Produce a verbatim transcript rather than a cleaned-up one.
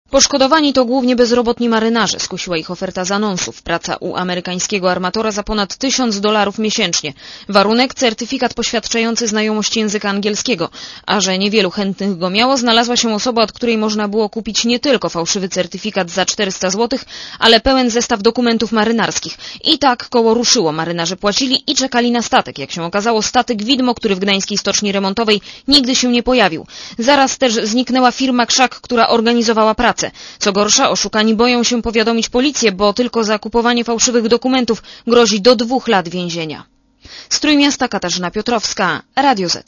Poszkodowani to głównie bezrobotni marynarze, skusiła ich oferta z anonsów. Praca u amerykańskiego armatora za ponad tysiąc dolarów miesięcznie. Warunek: certyfikat poświadczający znajomość języka angielskiego. A że niewielu chętnych go miało, znalazła się osoba, od której można było kupić nie tylko fałszywy certyfikat za czterysta złotych, ale pełen zestaw dokumentów marynarskich. I tak koło ruszyło. Marynarze płacili i czekali na statek. Jak się okazało, statek widmo, który w gdańskiej stoczni remontowej nigdy się nie pojawił. Zaraz też zniknęła firma Krzak, która organizowała pracę. Co gorsza, oszukani boją się powiadomić policję, bo tylko za kupowanie fałszywych dokumentów grozi do dwóch lat więzienia. Z Trójmiasta Katarzyna Piotrowska, Radio Z.